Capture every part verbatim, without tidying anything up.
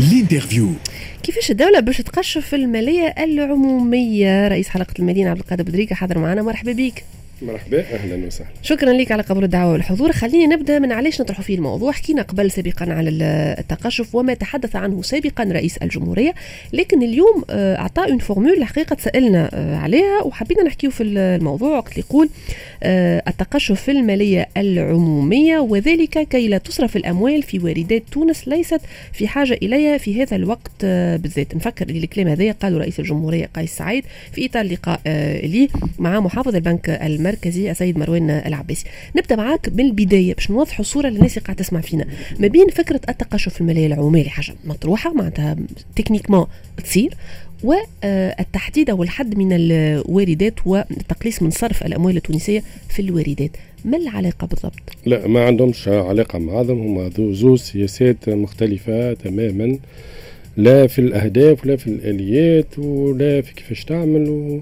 الانترفيو. كيفاش الدولة باش تقشف المالية العمومية؟ رئيس حلقة المدينة عبد القادر بدريكة حاضر معنا. مرحبا بك. مرحبا، اهلا وسهلا. شكرا لك على قبول الدعوه والحضور. خليني نبدا من علاش نطرحوا فيه الموضوع. حكينا قبل سابقا على التقشف وما تحدث عنه سابقا رئيس الجمهوريه، لكن اليوم اعطى اون فورمول الحقيقه تسالنا عليها وحبينا نحكيو في الموضوع. وقت يقول التقشف في الماليه العموميه وذلك كي لا تصرف الاموال في واردات تونس ليست في حاجه اليها في هذا الوقت بالذات. نفكر اللي الكلام هذا قالوا رئيس الجمهوريه قيس سعيد في اطار لقاء لي مع محافظ البنك المركزي المركزي السيد مروان العباسي. نبدا معاك من البدايه باش نوضحوا الصوره للناس اللي قاعده تسمع فينا ما بين فكره التقشف في الماليه العموميه حاجه مطروحه معناتها تكنيكمون تصير، والتحديد او الحد من الواردات والتقليص من صرف الاموال التونسيه في الواردات. ما العلاقه بالضبط؟ لا، ما عندهمش علاقه مع بعضهم، هما ذو سياسات مختلفه تماما، لا في الاهداف ولا في الاليات ولا في كيفاش تعمل و...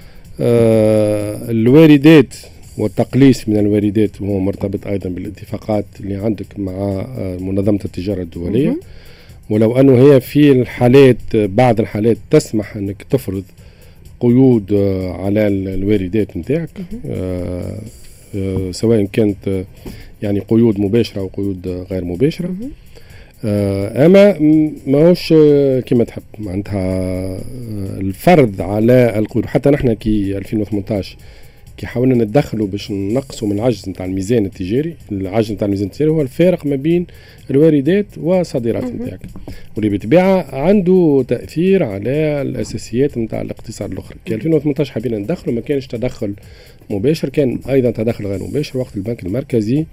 آه الواردات والتقليص من الواردات وهو مرتبط أيضا بالاتفاقات اللي عندك مع آه منظمة التجارة الدولية. م- ولو أنه هي في الحالات بعض الحالات تسمح أنك تفرض قيود آه على الواردات نتاعك، آه آه سواء كانت آه يعني قيود مباشرة أو قيود غير مباشرة. م- آه اما ماهوش كما تحب معناتها الفرض على القيود. حتى نحن كي ألفين وثمانية عشر كي حاولنا ندخلوا باش نقصوا من العجز نتاع الميزان التجاري. العجز نتاع الميزان التجاري هو الفارق ما بين الواردات والصادرات نتاعك، واللي بالطبيعه عنده تاثير على الاساسيات نتاع الاقتصاد الاخرى. كي ألفين وثمانية عشر حبينا ندخلوا ما كانش تدخل مباشر، كان ايضا تدخل غير مباشر. وقت البنك المركزي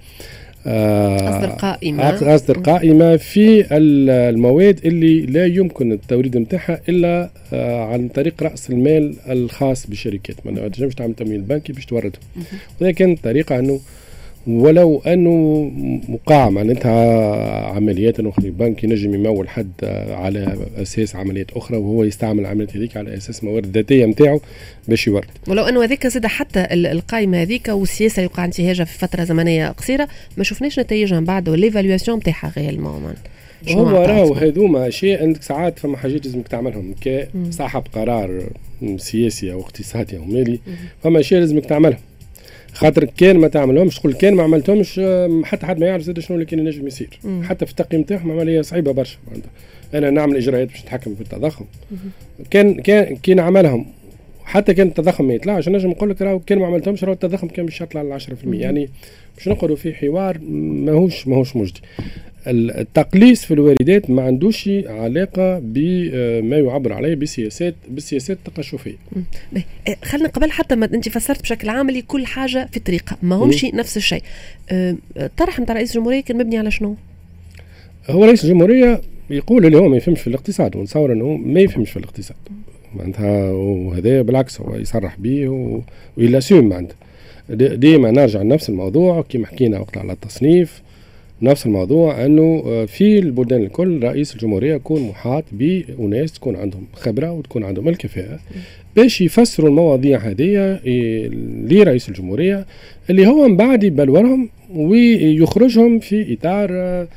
أصدر قائمة أصدر قائمة في المواد اللي لا يمكن التوريد متاعها إلا عن طريق رأس المال الخاص بالشركات. ما تنجمش تعمل تمويل بنكي باش توردهم. وهذا كانت طريقة أنه ولو أنه مقاع معناتها عمليات أخرى البنك ينجم يمول حد على أساس عمليات أخرى وهو يستعمل عمليات هذيك على أساس موارد ذاتية متاعه باش يورد. ولو أنه هذيك زاد حتى القائمة هذيك والسياسة اللي وقع انتهاجها في فترة زمنية قصيرة ما شفناش نتائجها من بعد والإيفالواسيون متاعها غير المومن. هو راهو هذوما شيء عندك ساعات فما حاجات لازمك تعملهم كصاحب قرار سياسي أو اقتصادي أو مالي، فما شيء لازمك تعملهم. خاطر كان ما تعملهمش تقول كان ما عملتهمش حتى حد ما يعرف زاد شنو اللي كان ينجم يصير. مم. حتى في التقييم تاعهم عمليه صعيبه برشا. انا نعمل اجراءات باش نتحكم في التضخم. مم. كان كان كي نعملهم حتى كان التضخم ما يطلعش نجم نقول لك راهو كان ما عملتهمش راهو التضخم كان باش يطلع ل عشرة بالمئة. يعني باش نقعدوا في حوار ماهوش ماهوش مجدي. التقليص في الواردات ما عندوش علاقة بما يعبر عليه بسياسات بالسياسات التقشفية. خلنا قبل حتى ما انت فسرت بشكل عملي كل حاجة في طريقة ما همش نفس الشيء. طرح نتاع رئيس الجمهورية كان مبني على شنو؟ هو رئيس الجمهورية يقول اللي هو ما يفهمش في الاقتصاد، ونصور انه ما يفهمش في الاقتصاد معناتها، وهذا بالعكس هو يصرح به ويلاسيوم معناتها. ديما نرجع لنفس الموضوع كما حكينا وقت على التصنيف. نفس الموضوع أنه في البلدان الكل رئيس الجمهورية يكون محاط بناس تكون عندهم خبرة وتكون عندهم الكفاءة باش يفسروا المواضيع هذه لرئيس الجمهورية اللي هو من بعد يبلورهم ويخرجهم في إطار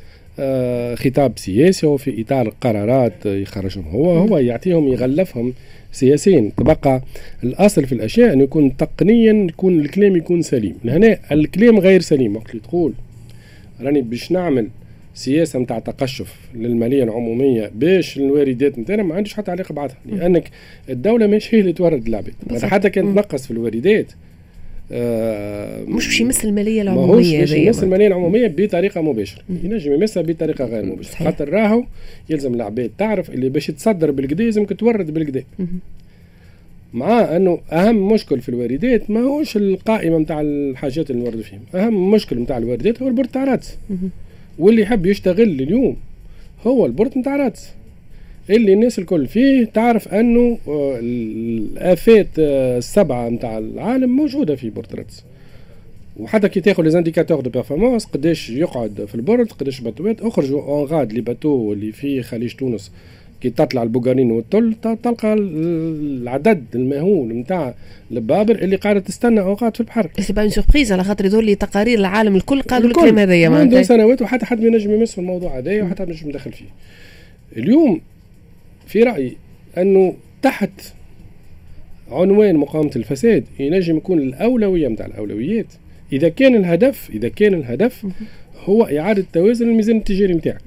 خطاب سياسي وفي إطار قرارات يخرجهم هو هو يعطيهم يغلفهم سياسيا. تبقى الأصل في الأشياء أن يكون تقنيا يكون الكلام يكون سليم. هنا الكلام غير سليم وقت اللي تقول راني باش نعمل سياسة متاع تقشف للمالية العمومية باش الواردات نتاعنا ما عندوش حتى علاقة بعضها، لأنك الدولة مش هي اللي تورد العباد. حتى كان تنقص في الواردات آه مش باش يمس المالية العمومية، مش يمس المالية العمومية بطريقة مباشرة، ينجم يمسها بطريقة غير مباشرة. خاطر راهو يلزم العباد تعرف اللي باش تصدر بالكدا لازمك تورد بالكدا. مع أنه أهم مشكل في الواردات ما هوش القائمة متاع الحاجات اللي نورد فيهم. أهم مشكل متاع الواردات هو البورت تاع راتس، واللي يحب يشتغل اليوم هو البورت متاع راتس اللي الناس الكل فيه تعرف أنه الآفات السبعة متاع العالم موجودة في بورت راتس. وحتى كي تاخذ لي زانديكاتور دو بيرفورمانس قداش يقعد في البورت قداش باتوات اخرجوا اون غاد لي باتو اللي في خليج تونس كي تطلع البوغارين والتل تلقى العدد المهول نتاع البابر اللي قاعده تستنى اوقات في البحر. سي با اون سوربريز على خاطر يدور لي تقارير العالم الكل قالوا الكلام هذايا منذ سنوات وحتى حد ما ينجم يمس في الموضوع هذايا وحتى ما ينجم يدخل فيه. اليوم في رأيي أنه تحت عنوان مقاومة الفساد ينجم يكون الأولوية متاع الأولويات إذا كان الهدف إذا كان الهدف هو إعادة توازن الميزان التجاري متاعك.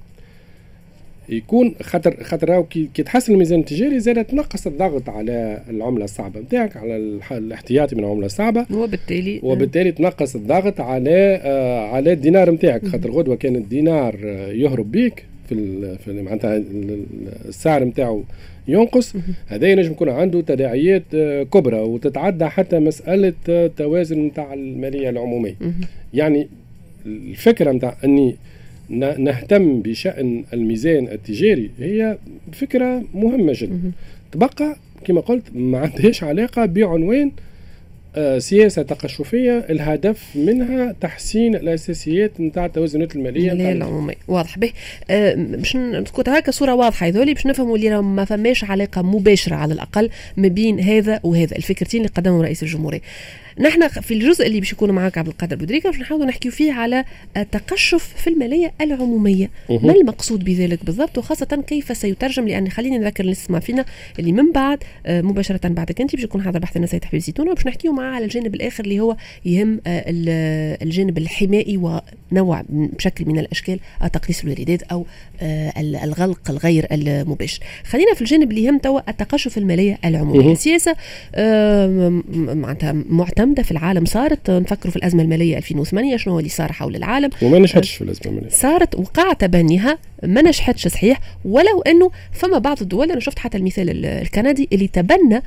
يكون خاطر خاطر كي تحسن الميزان التجاري زاد تنقص الضغط على العملة الصعبة نتاعك، على الاحتياطي من العملة الصعبة، وبالتالي وبالتالي تنقص الضغط على آه على الدينار نتاعك. خاطر غدوة كان الدينار يهرب بيك في في معناتها السعر نتاعو ينقص، هذا ينجم يكون عنده تداعيات كبرى وتتعدى حتى مسألة توازن نتاع المالية العمومية. يعني الفكرة نتاع أني نهتم بشأن الميزان التجاري هي فكرة مهمة جدا. تبقى كما قلت ما عندهاش علاقة بعنوان سياسة تقشفية الهدف منها تحسين الأساسيات نتاع التوازنات المالية العمومية. واضح به أه باش تكون هكا صورة واضحة هذولي باش نفهموا اللي ما فماش علاقة مباشرة على الأقل ما بين هذا وهذا الفكرتين اللي قدمهم رئيس الجمهورية. نحن في الجزء اللي باش يكون معك عبد القادر بودريكا باش نحاول نحكيو فيه على التقشف في المالية العمومية. ما المقصود بذلك بالضبط، وخاصة كيف سيترجم؟ لأن خليني نذكر اللي نسمع فينا اللي من بعد مباشرة بعدك أنت باش يكون حاضر بحثنا سيد حبيب زيتونة، وباش نحكيو معاه على الجانب الآخر اللي هو يهم الجانب الحمائي ونوع بشكل من الأشكال تقليص الواردات أو الغلق الغير المباشر. خلينا في الجانب اللي يهم توا التقشف المالية العمومية. السياسة معناتها معتمدة في العالم، صارت نفكروا في الأزمة المالية ألفين وثمانية شنو اللي صار حول العالم، وما نجحتش في الأزمة المالية، صارت وقع تبنيها ما نجحتش صحيح، ولو أنه فما بعض الدول، أنا شفت حتى المثال الكندي اللي تبنى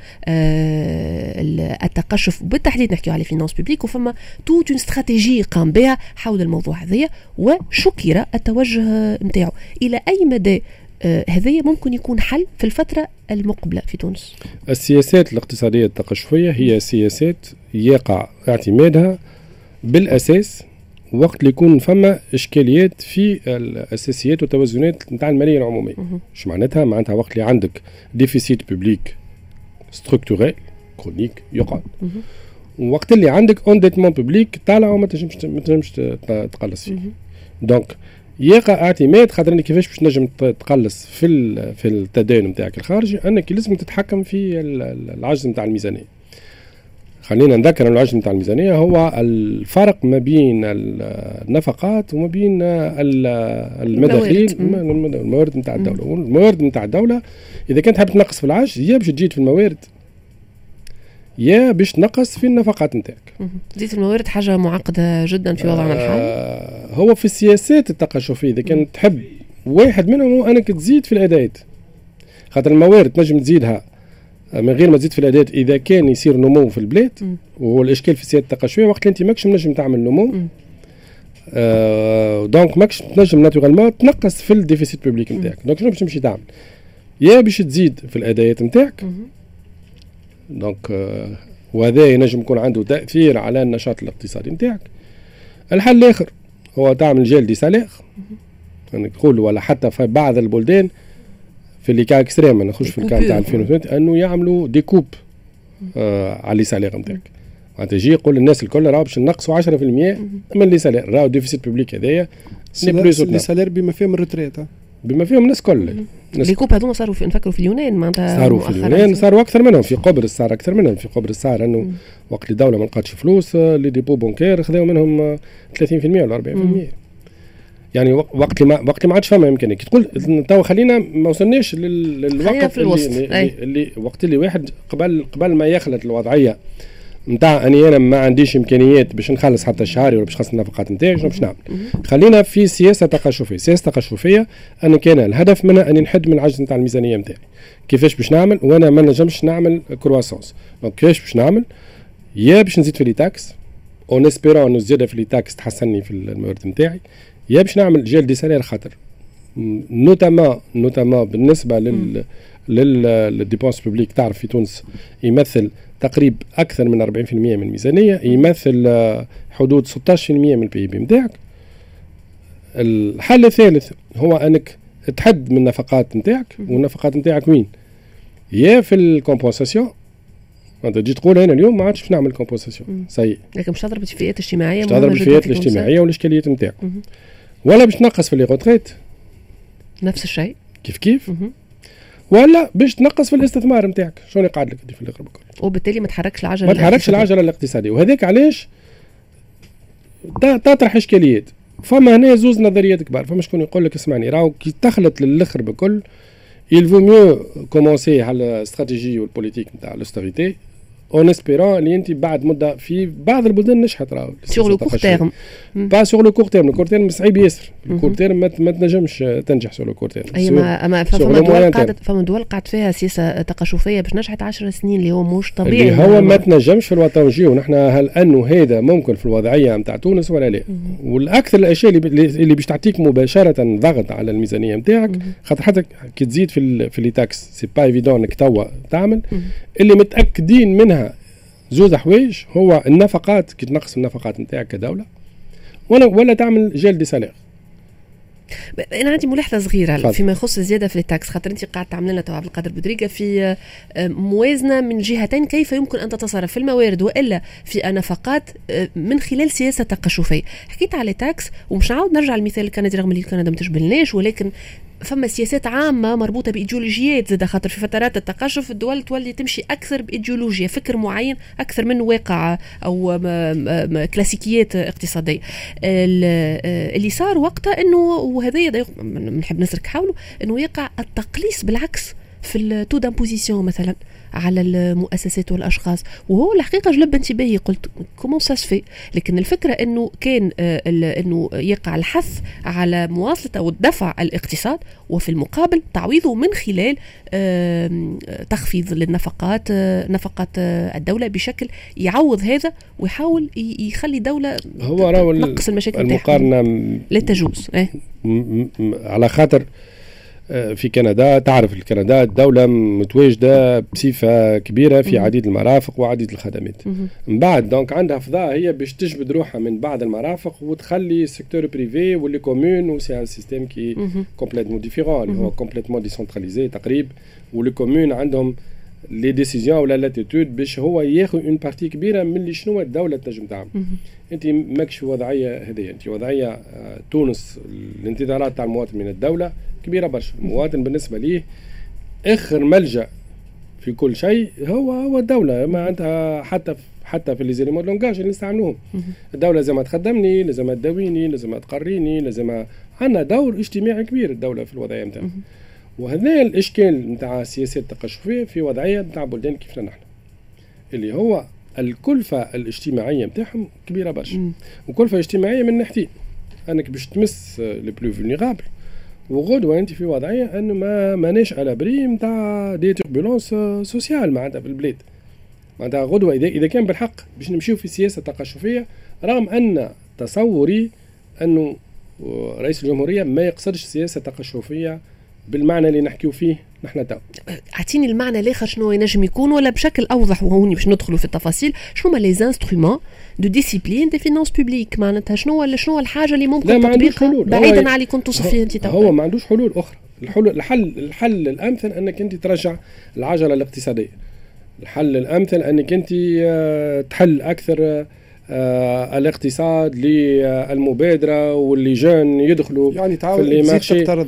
التقشف بالتحديد نحكي على فينانس بيبليك، وفما توت استراتيجية قام بها حول الموضوع هذا وشكر التوجه متاعه. إلى أي مدى آه هذا ممكن يكون حل في الفترة المقبلة في تونس؟ السياسات الاقتصادية التقشفية هي سياسات يقع اعتمادها بالأساس وقت اللي يكون فما إشكاليات في الأساسيات والتوازنات نتاع المالية العمومية. شو معناتها؟ معناتها وقت اللي عندك ديفيسيت بوبليك ستركتورال كرونيك يقعد، وقت اللي عندك انديتمون بوبليك طالع وما تنجمش ما تنجمش تقلص فيه. دونك يقع اعتماد خاطر كيفاش باش تنجم تقلص في في التدين نتاعك الخارجي، انك لازم تتحكم في العجز نتاع الميزانيه. خلينا نذكر ان العجز نتاع الميزانيه هو الفرق ما بين النفقات وما بين المداخيل الموارد نتاع الدوله. والموارد نتاع الدوله اذا كانت حاب تنقص في العجز يا باش تزيد في الموارد يا باش تنقص في النفقات نتاعك. زيت الموارد حاجة معقدة جدا في وضعنا الحالي. آه هو في السياسات التقشفية إذا كانت تحب واحد منهم هو أنك تزيد في الأداءات، خاطر الموارد تنجم تزيدها من غير ما تزيد في الأداءات إذا كان يصير نمو في البلاد، وهو الإشكال في السياسات التقشفية وقت أنت ماكش نجم تعمل نمو. آه دونك ماكش تنجم ناتورالمون تنقص في الديفيسيت بوبليك نتاعك. دونك شنو باش تمشي تعمل؟ يا باش تزيد في الأداءات نتاعك، دونك آه وهذا ينجم يكون عنده تأثير على النشاط الاقتصادي نتاعك. الحل الآخر هو تعمل جيل دي سالير، يعني تقول ولا حتى في بعض البلدان في اللي كان اكستريم، ما نخش في الكام تاع ألفين وثمانية انه يعملوا ديكوب آه على لي سالير نتاعك. معناتها يجي يقول للناس الكل راه باش نقصوا عشرة بالمئة من لي سالير، راهو ديفيسيت بوبليك هذايا لي سالير بما فيهم الريتريت، بما فيهم الناس كل الكوب هذوما صاروا في نفكروا في اليونان، معناتها صاروا في اليونان، صاروا اكثر منهم في قبرص، صار اكثر منهم في قبرص. صار انه وقت الدوله ما لقاتش فلوس لي ديبو بونكير خذاو منهم ثلاثين بالمئة ولا أربعين بالمئة. يعني وقت ما وقت ما عادش فما امكانيه كي تقول تو خلينا ما وصلناش للوقت اللي, اللي وقت اللي واحد قبل قبل ما يخلط الوضعيه نتاع اني انا ما عنديش امكانيات باش نخلص حتى شهري ولا باش نخلص النفقات نتاعي، شنو باش نعمل؟ خلينا في سياسه تقشفيه. سياسه تقشفيه انا كان الهدف منها اني نحد من العجز نتاع الميزانيه نتاعي. كيفاش باش نعمل وانا ما نجمش نعمل كرواسونس؟ دونك كيفاش باش نعمل؟ يا باش نزيد في لي تاكس اون اسبيرون انه الزياده في لي تاكس تحسنني في الموارد نتاعي، يا باش نعمل جيل دي سالير، خاطر نوتامون نوتامون بالنسبه لل للديبونس بوبليك تعرف في تونس يمثل تقريب اكثر من أربعين بالمئة من الميزانيه، يمثل حدود ستة عشر بالمئة من البي بي نتاعك. الحل الثالث هو انك تحد من النفقات نتاعك، والنفقات نتاعك وين؟ يا في الكومبونساسيون، انت تجي تقول انا اليوم ما عادش نعمل كومبونساسيون سي، لكن باش تضرب في الفئات الاجتماعيه، باش تضرب في الفئات الاجتماعيه والاشكاليات نتاعك، ولا باش تنقص في لي روتريت نفس الشيء كيف كيف ولا باش تنقص في الاستثمار نتاعك. شنو قاعد لك في الاخر بكل، وبالتالي ما تحركش العجله ما تحركش العجله الاقتصاديه. وهذاك علاش تطرح اشكاليات. فما هنا زوز نظريات كبار. فما شكون يقول لك اسمعني راهو كي تخلط للاخر بكل il vaut mieux commencer على الاستراتيجيه والبوليتيك نتاع الاستريتي اون اسبيرون اللي انت بعد مده في بعض البلدان نجحت راهو سور لو كور تيرم با سور لو كور تيرم. لو كور تيرم صعيب ياسر. لو كور تيرم ما تنجمش تنجح سور لو كور تيرم. اي ما اما فما دول قاعده فما دول قاعد فيها سياسه تقشفيه باش نجحت عشر سنين اللي هو مش طبيعي. اللي هو ما تنجمش في الوطن نجيو نحن. هل انه هذا ممكن في الوضعيه نتاع تونس ولا لا؟ والاكثر الاشياء اللي اللي باش تعطيك مباشره ضغط على الميزانيه نتاعك خاطر حتى كي تزيد في في لي تاكس سي با ايفيدون انك توا تعمل اللي متاكدين منها زوز حوايج. هو النفقات كي تنقص النفقات نتاعك كدوله ولا ولا تعمل جيل دي سالير. انا عندي ملاحظه صغيره فضل. فيما يخص الزياده في التاكس خاطر انت قاعد تعمل لنا تو عبد القادر بودريقه في موازنه من جهتين كيف يمكن ان تتصرف في الموارد والا في النفقات من خلال سياسه تقشفيه. حكيت على تاكس ومش نعاود نرجع للمثال الكندي رغم اللي كندا ما تشبهلناش، ولكن فما سياسات عامه مربوطه بايديولوجيات زاد خاطر في فترات التقشف الدول تولي تمشي اكثر بايديولوجيا فكر معين اكثر من واقع او كلاسيكيات اقتصاديه. اللي صار وقتها انه وهذا نحب نسرك حوله انه يقع التقليص بالعكس في التو دامبوزيسيون مثلا على المؤسسات والاشخاص، وهو الحقيقه جلب انتباهي قلت كومون سا سفي. لكن الفكره انه كان انه يقع الحث على مواصله او الدفع الاقتصاد وفي المقابل تعويضه من خلال تخفيض للنفقات نفقات الدوله بشكل يعوض هذا ويحاول يخلي دوله هو تنقص المشاكل المقارنه لا تجوز اه. على خاطر في كندا تعرف الكندا دولة متواجدة بصفة كبيرة في عديد المرافق وعديد الخدمات. من بعد دونك عندها فضاء هي باش تجبد روحها من بعض المرافق وتخلي السيكتور بريفي واللي كومون وسي ان سيستيم كي كومبليتمون ديفيرون اللي هو كومبليتمون ديسنتراليزي تقريبا. واللي كومون عندهم لي ديسيزيون ولا لاتيتود باش هو ياخذ اون بارتي كبيره من اللي شنو الدوله تنجم تعمل. انت ماكش في وضعيه هذه، انت وضعيه تونس الانتظارات تاع المواطن من الدوله كبيره برشا. المواطن بالنسبه ليه اخر ملجا في كل شيء هو هو الدوله. ما عندها حتى حتى في لي زيليمون لونغاج اللي نستعملوهم. الدوله لازم تخدمني، لازم تداويني، لازم تقريني، لازم عندنا دور اجتماعي كبير الدوله في الوضعيه نتاعها. وهذا الاشكال نتاع السياسات التقشفيه في وضعيه نتاع بلدان كيفنا نحن اللي هو الكلفه الاجتماعيه نتاعهم كبيره برشا. وكلفه اجتماعيه من ناحيتين، انك باش تمس لي بلو فولنيرابل وغدوه انت في وضعيه انه ما ماناش على بري نتاع دي توربولونس سوسيال معناتها في البلاد. معناتها غدوه اذا اذا كان بالحق باش نمشيو في سياسه تقشفيه، رغم ان تصوري انه رئيس الجمهوريه ما يقصدش سياسه تقشفيه بالمعنى اللي نحكيو فيه نحن تو. اعطيني المعنى الاخر شنو ينجم يكون ولا بشكل اوضح وهوني باش ندخلوا في التفاصيل. شنو هما لي انسترومون دو ديسيبلين دي فينانس بوبليك؟ معناتها شنو ولا شنو الحاجه اللي ممكن تطبيقها بعيدا عن اللي كنت توصف فيها انت تو؟ هو ما عندوش حلول اخرى. الحل الحل الحل الامثل انك انت ترجع العجله الاقتصاديه. الحل الامثل انك انت تحل اكثر آه الاقتصاد للمبادره واللي جان يدخلوا يعني تعاود تزيد تقترض.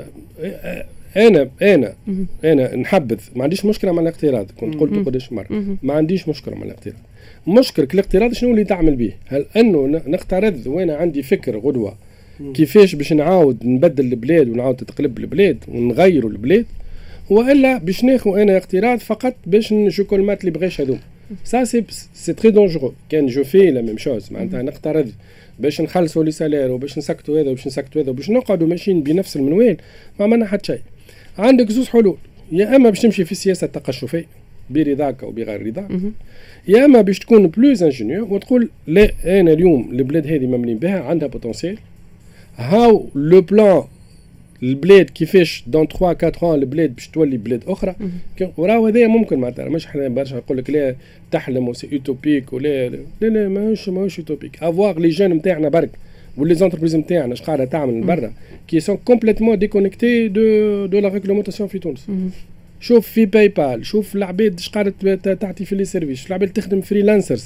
انا انا انا نحبذ ما عنديش مشكله مع الاقتراض. كنت قلت قداش مره ما عنديش مشكله مع الاقتراض. مشكلة الاقتراض شنو اللي تعمل به؟ هل انه نقترض وانا عندي فكر غدوه كيفاش باش نعاود نبدل البلاد ونعاود تتقلب البلاد ونغيروا البلاد، والا باش ناخذ انا اقتراض فقط باش نشكو المات اللي بغاش هذوم. سا سي سي تري دونجرو. كان جو في لا ميم شوز معناتها نقترض باش نخلصوا لي سالير وباش نسكتوا هذا وباش نسكتوا هذا وباش نقعدوا ماشيين بنفس المنوال، ما عملنا حتى شيء. عندك زوج حلول، يا اما باش تمشي في السياسه التقشفيه برضاك او بغير رضاك، يا اما باش تكون بلوز انجينيور وتقول لا انا اليوم البلاد هذه مملين بها عندها بوتنسيال، هاو لو بلان البلاد كيفاش دون ثلاثة أربعة عام البلاد باش تولي بلاد اخرى. وراهو هذايا ممكن معناتها مش احنا برشا نقول لك لا تحلم وسي اوتوبيك ولا لا لا ماهوش ماهوش اوتوبيك. افواغ لي جون نتاعنا برك واللي زونتربريز نتاعنا اش قاعده تعمل من برا كي سون كومبليتمون ديكونيكتي دو دو لا ريغلومونطاسيون في تونس. شوف في باي بال، شوف العباد اش قاعده تعطي في لي سيرفيس، العباد تخدم فريلانسرز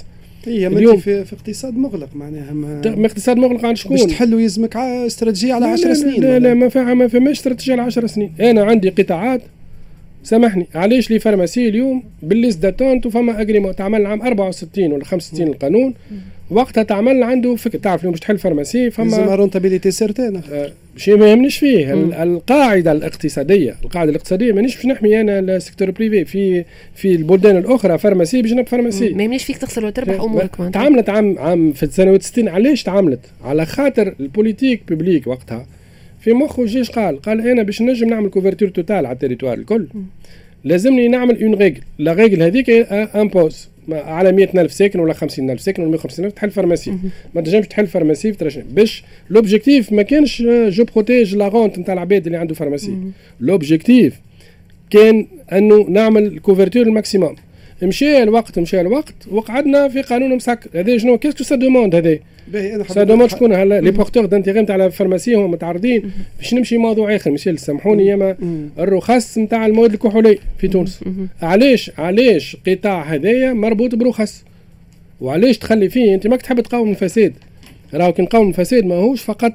هي اليوم في, في اقتصاد مغلق معناها ما اقتصاد مغلق عند شكون؟ باش تحلوا يلزمك استراتيجيه على عشر سنين. لا لا, لا ما فيها ما فماش استراتيجيه على عشر سنين. انا عندي قطاعات سامحني علاش لي فارماسي اليوم بالليست داتونت وفما اجريمون تعمل عام أربعة وستين ولا خمسة وستين القانون وقتها تعمل عنده فكر. تعرف اليوم باش تحل فارماسي فما زعما رونتابيليتي سيرتين آه شيء ما يهمنيش فيه. القاعده الاقتصاديه القاعده الاقتصاديه مانيش باش نحمي انا السيكتور بريفي في في البلدان الاخرى فارماسي باش نبقى فارماسي ما يهمنيش فيك تخسر وتربح امورك. تعاملت عام عام في السنوات ستين علاش تعاملت؟ على خاطر البوليتيك بوبليك وقتها في مخه الجيش قال قال انا باش نجم نعمل كوفرتور توتال على التريتوار الكل لازمني نعمل اون ريغل. لا ريغل هذيك امبوز على مئة ألف ساكن ولا خمسين ألف ساكن ولا مئة وخمسين ألف تحل فارماسي. ما تنجمش تحل فارماسي في باش لوبجيكتيف ما كانش جو بروتيج لا رونت نتاع العباد اللي عنده فارماسي. لوبجيكتيف كان انه نعمل كوفرتور الماكسيموم. مشى الوقت مشى الوقت وقعدنا في قانون مسكر. هذا شنو كيسكو سا دوموند هذا سا دوموند شكون هلا لي بورتور دانتيغي نتاع الفارماسي هم متعرضين باش نمشي موضوع اخر مشي سامحوني ياما الرخص نتاع المواد الكحوليه في تونس. علاش علاش قطاع هذايا مربوط برخص وعلاش تخلي فيه انت ماك تحب تقاوم الفساد. راهو كي نقاوم الفساد ماهوش فقط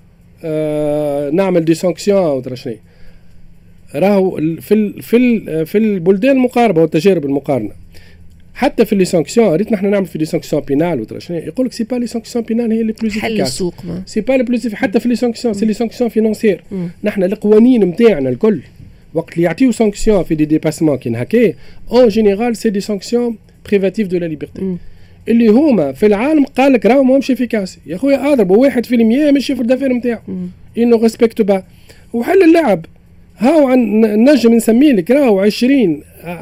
آه نعمل دي سانكسيون ولا شنو. راهو في ال في ال في البلدان المقاربه والتجارب المقارنه حتى في لي سانكسيون ريت نحن نعمل في لي سانكسيون بينال وترى شنو يقول لك سي با لي سانكسيون بينال هي لي بلوز حل السوق سي با لي بلوز حتى في لي سانكسيون سي لي سانكسيون فينانسيير. نحن القوانين نتاعنا الكل وقت اللي يعطيو سانكسيون في دي ديباسمون كي هكا اون جينيرال سي دي سانكسيون بريفاتيف دو لا ليبرتي اللي هما في العالم قال لك راهو ماهمش افيكاس. يا خويا اضربوا واحد في المية من الشيفر دافير نتاعو انه ريسبكت با وحل اللعب. هاو عن نجم نسميه لك راهو عشرين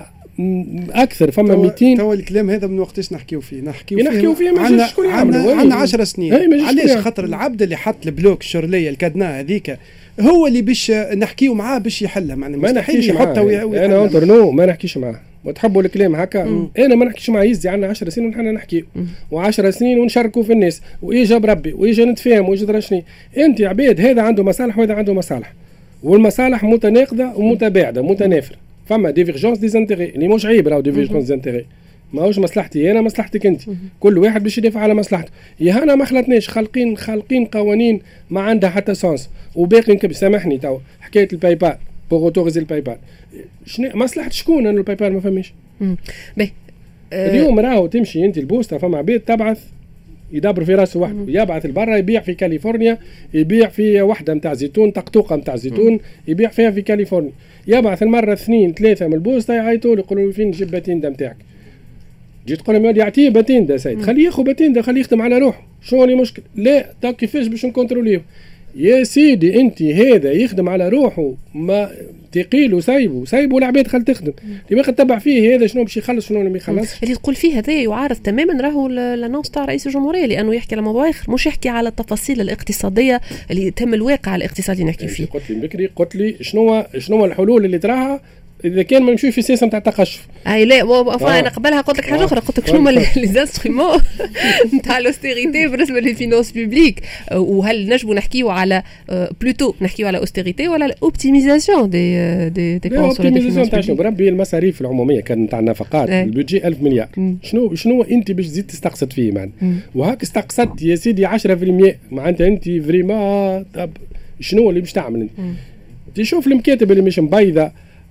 اكثر فما مئتين. تو الكلام هذا من وقتاش نحكيو فيه نحكيو فيه نحكيو فيه عندنا عندنا عشر سنين. علاش خاطر العبد اللي حط البلوك الشرليه الكادنا هذيك هو اللي باش نحكيو معاه باش يحلها. معنا ما نحكيش معاه انا انترنو ما نحكيش معاه وتحبوا الكلام هكا. مم. انا ما نحكيش معاه يزي عندنا عشر سنين ونحن نحكيو وعشر سنين ونشاركوا في الناس ويجا بربي ويجا نتفاهم ويجا درا شنو. انت عباد هذا عنده مصالح وهذا عنده مصالح والمصالح متناقضه ومتباعده متنافره. فما ديفيرجونس دي زانتيغي اللي مش عيب راهو ديفيرجونس زانتيغي ماهوش مصلحتي انا مصلحتك انت. كل واحد باش يدافع على مصلحته. يا هنا ما خلطناش خالقين خالقين قوانين ما عندها حتى سانس وباقي نكب. سامحني تو حكايه الباي بال بوغ اوتوريزي الباي بال شنو مصلحه شكون انه الباي بال ما فماش. باهي اليوم راهو تمشي انت البوسطه فما عباد تبعث يدبر في راسه وحده يبعث لبرا يبيع في كاليفورنيا يبيع في وحده نتاع زيتون طقطوقه نتاع زيتون يبيع فيها في كاليفورنيا. يبعث المره اثنين ثلاثه من البوسطه يعيطوا له يقولوا له فين نجيب باتين نتاعك. جيت تقول لهم يعطيه باتين دا سيد خليه ياخذ باتين دا خليه يخدم على روحه شو اللي مشكل. لا تا كيفاش باش نكونتروليه يا سيدي انت هذا يخدم على روحه ما تقيل وسايبه سايبه العباد خل تخدم اللي ما تتبع فيه هذا شنو باش يخلص شنو ما يخلصش. اللي تقول فيه هذا يعارض تماما راهو الانونس تاع رئيس الجمهوريه لانه يحكي على موضوع اخر مش يحكي على التفاصيل الاقتصاديه اللي تم الواقع الاقتصادي نحكي فيه. قلت لي بكري قلت لي شنو شنو الحلول اللي تراها اذا كان ما نمشيو في سياسه نتاع التقشف. اي لا آه. انا قبلها قلت لك حاجه اخرى قلت لك شنو هما لي زانسترومون نتاع الاوستيريتي بالنسبه للفينانس بوبليك وهل نجموا نحكيو على بلوتو نحكيو على اوستيريتي ولا الاوبتيميزاسيون دي دي دي اوبتيميزاسيون تاع شنو بربي المصاريف العموميه كان نتاع النفقات البودجي ألف مليار. مم. شنو شنو انت باش تزيد تستقصد فيه معنا وهاك استقصدت يا سيدي عشرة بالمئة معناتها انت فريمون شنو اللي باش تعمل انت تشوف المكاتب اللي مش مبيضه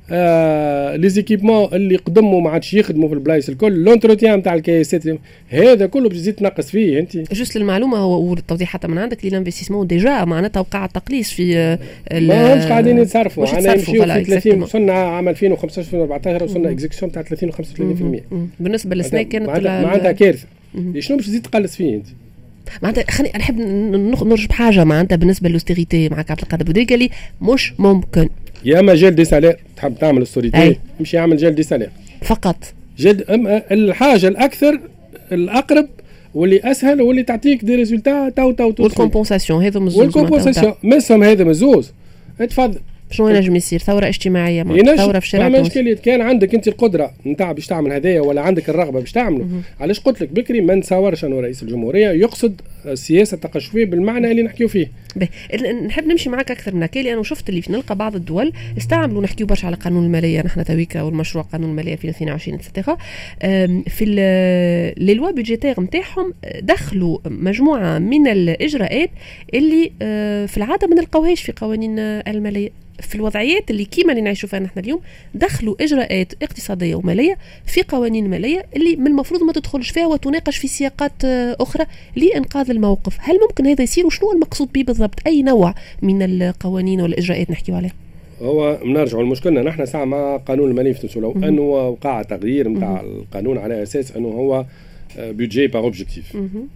آه لي زيكيبمون اللي قدموا ما عادش يخدموا في البلايص الكل لونتروتيان نتاع الكياسات هذا كله باش تزيد تنقص فيه انت. جوست للمعلومه والتوضيح حتى من عندك لي لانفستيسمون ديجا معناتها وقع التقليص في ما همش قاعدين يتصرفوا انا نمشيو في ثلاثين وصلنا عام ألفين وخمسطاش ألفين وأربعطاش وصلنا اكزيكسيون تاع ثلاثين وخمسة وثلاثين بالمئة بالنسبه للسنه كانت معناتها كارثه. شنو باش تزيد تقلص فيه انت معناتها خليني نحب نرجع بحاجه معناتها بالنسبه للاوستيريتي معك عبد القادر بودري قال لي مش ممكن يا ما جلد دي سالير تحب تعمل استوريتي مش يعمل جلد دي سالير فقط جلد الحاجه الاكثر الاقرب واللي اسهل واللي تعطيك دي ريزولتا تو تو تو والكومبونساسيون هذا مزوز والكومبونساسيون مسهم هذا مزوز. تفضل شنو ينجم يصير ثوره اجتماعيه مع ثوره في الشارع التونسي. مشكله كان عندك انت القدره نتاع باش تعمل هذايا ولا عندك الرغبه باش تعمله. علاش قلت لك بكري ما نتصورش انه رئيس الجمهوريه يقصد السياسه التقشفيه بالمعنى اللي نحكيو فيه. نحب نمشي معك اكثر من هكا، لانه شفت اللي نلقى بعض الدول استعملوا نحكيو برشا على قانون الماليه نحن تويكا والمشروع قانون الماليه ألفين واثنين وعشرين اتسيتيرا. في لي لوا بودجيتير نتاعهم دخلوا مجموعه من الاجراءات اللي في العاده ما نلقاوهاش في قوانين الماليه. في الوضعيات اللي كيما اللي نعيشوا فيها نحن اليوم دخلوا اجراءات اقتصاديه وماليه في قوانين ماليه اللي من المفروض ما تدخلش فيها وتناقش في سياقات اخرى لانقاذ الموقف. هل ممكن هذا يصير وشنو المقصود به بالضبط؟ اي نوع من القوانين والاجراءات نحكيو عليها؟ هو نرجعوا لمشكلنا نحن ساعه مع قانون الماليه في تونس لو انه وقع تغيير نتاع القانون على اساس انه هو بيدجي باغ اوبجيكتيف،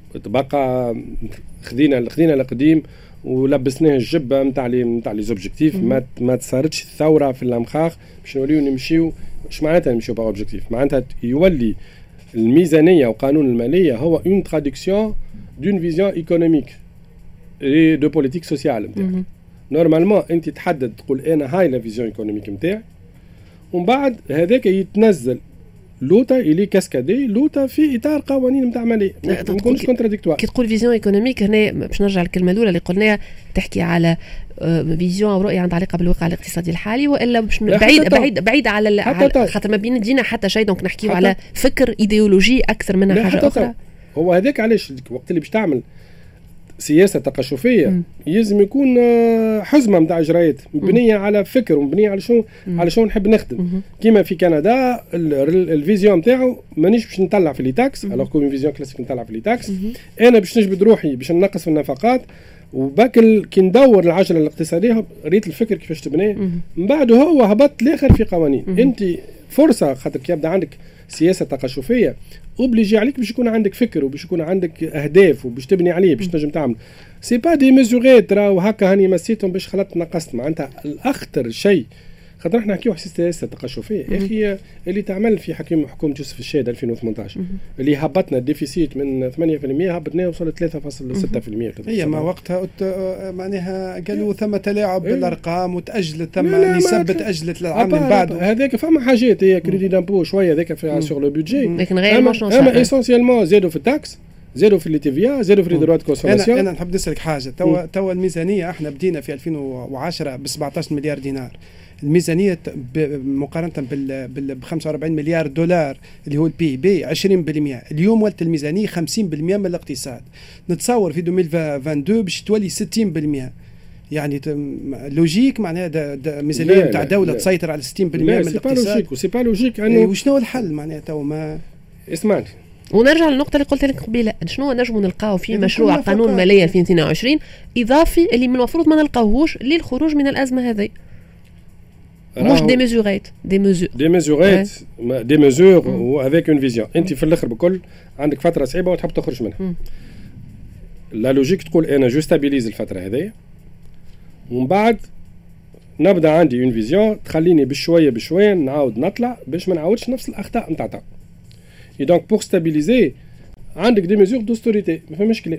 تبقى خذينا خذينا القديم ولبسناه الجبه نتاع لي نتاع لي زوبجيكتيف، ما ما تصارتش الثوره في الامخاخ باش نوليو نمشيو. اش معناتها نمشيو باغ اوبجيكتيف؟ معناتها يولي الميزانيه وقانون الماليه هو اون تراديكسيون دون فيزيون ايكونوميك اي دو بوليتيك سوسيال نتاعك. نورمالمون انت تحدد تقول انا هاي لا فيزيون ايكونوميك نتاعي، ومن بعد هذاك يتنزل لوتا إلي كاسكادي لوتا في اطار قوانين نتاع ماليه ما تكونش كونتراديكتوار. كي تقول فيزيون ايكونوميك هنا باش نرجع للكلمه الاولى اللي قلناها، تحكي على فيزيون او رؤيه عندها علاقه بالواقع الاقتصادي الحالي، والا باش بعيد بعيد بعيد على خاطر ما بيندينا حتى شيء. دونك نحكيو على فكر ايديولوجي اكثر منها حاجه اخرى. هو هذاك علاش وقت اللي باش تعمل سياسه تقشفيه يلزم يكون حزمه نتاع اجراءات مبنيه على فكر ومبنيه على شنو على شنو نحب نخدم. كيما في كندا الفيزيون نتاعو مانيش باش نطلع في لي تاكس، الوغ كو فيزيون كلاسيك نطلع في لي تاكس، انا باش نجبد روحي باش ننقص في النفقات، وباكل كي ندور العجله الاقتصاديه ريت الفكر كيفاش تبنيه، من بعد هو هبط الاخر في قوانين. انت فرصه خاطر كي يبدا عندك سياسه تقشفيه اوبليجي عليك باش يكون عندك فكر وباش يكون عندك اهداف وباش تبني عليه باش تنجم تعمل. سي با دي ميزوريت راهو هكا هاني مسيتهم باش خلطت نقصت. معناتها الاخطر شيء خاطر احنا نحكيو على سياسه تقشفيه يا اخي اللي تعمل في حكيم حكومه يوسف الشهيد ألفين وثمانية عشر اللي هبطنا الديفيسيت من ثمانية بالمئة هبطناه وصل ثلاثة فاصلة ستة بالمئة. هي ما وقتها معناها قالوا ثم تلاعب بالارقام وتاجلت ثم نسبه تاجلت للعام من بعد. هذاك فما حاجات هي كريدي دامبو شويه هذاك في سور لو بودجي، لكن غير اما, أما اسونسيالمون زادوا في التاكس، زادوا في التيفيا، زادوا في الدروات كونسوماسيون. انا انا نحب نسالك حاجه. توا توا الميزانيه احنا بدينا في ألفين وعشرة ب سبعة عشر مليار دينار، الميزانيه مقارنه بال ب خمسة وأربعين مليار دولار اللي هو البي بي عشرين بالمئة. اليوم ولت الميزانيه خمسين بالمئة من الاقتصاد. نتصور في ألفين واثنين وعشرين باش تولي ستين بالمئة. يعني لوجيك معناها ميزانيه نتاع دوله تسيطر على ستين بالمئة من الاقتصاد. سي با لوجيك وسي با لوجيك انه إيه وشنو الحل معناها تو ما اسمعني. ونرجع للنقطه اللي قلت لك قبيله، شنو نجموا نلقاو في مشروع قانون ماليه ألفين واثنين وعشرين اضافي اللي من المفروض ما نلقاوهوش للخروج من الازمه هذه؟ مش دي ميزورات دي ميزور دي ميزورات دي ميزور وافيك اون فيزيون. انت في الاخر بكل عندك فتره صعيبه وتحب تخرج منها. لا لوجيك تقول انا جو ستابيليز الفتره هذه ومن بعد نبدا عندي اون فيزيون تخليني بشويه بشويه نعاود نطلع باش ما نعاودش نفس الاخطاء نتاع تا. اي دونك بور ستابيليزي عندك دي ميزور دوستوريتي ما فماش كلام.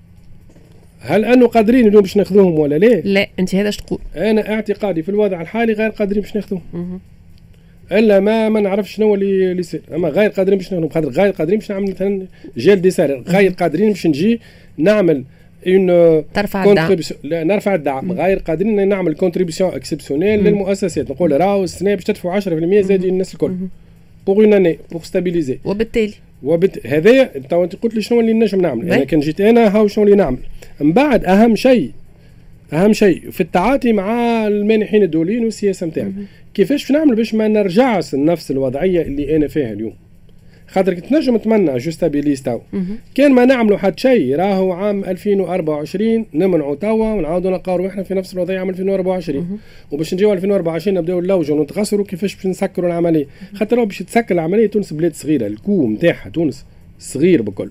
هل انه قادرين اليوم باش ناخذوهم ولا لا؟ لا انت هذا اش تقول؟ انا اعتقادي في الوضع الحالي غير قادرين باش ناخذوهم. الا ما ما نعرفش شنو اللي اللي يصير، اما غير قادرين باش ناخذوهم. خاطر غير قادرين باش نعمل مثلا جيل دي سالير، غير قادرين باش نجي نعمل اون ترفع الدعم. لا نرفع الدعم، غير قادرين نعمل كونتريبيسيون اكسبسيونيل للمؤسسات، نقول راهو السنه باش تدفعوا عشرة بالمئة زاد الناس الكل بوغ اون اني بوغ ستابيليزي. وبالتالي وبت... هذايا انت قلت لي شنو اللي نجم نعمل. انا كان جيت انا هاو شنو اللي نعمل. من بعد اهم شيء اهم شيء في التعاطي مع المانحين الدوليين والسياسه نتاعنا كيفاش باش نعمل باش ما نرجعش لنفس الوضعيه اللي انا فيها اليوم. خاطر كنت نجم نتمنى جو ستابيليز تو كان ما نعملوا حتى شيء راهو عام ألفين وأربعة وعشرين نمنعوا توا ونعاودوا نلقاو احنا في نفس الوضعيه عام ألفين وأربعة وعشرين وباش نجيو ألفين وأربعة وعشرين نبداو نلوجوا ونتغسروا كيفاش باش نسكروا العمليه. خاطر راهو باش تسكر العمليه. تونس بلاد صغيره، الكو نتاعها تونس صغير بكل.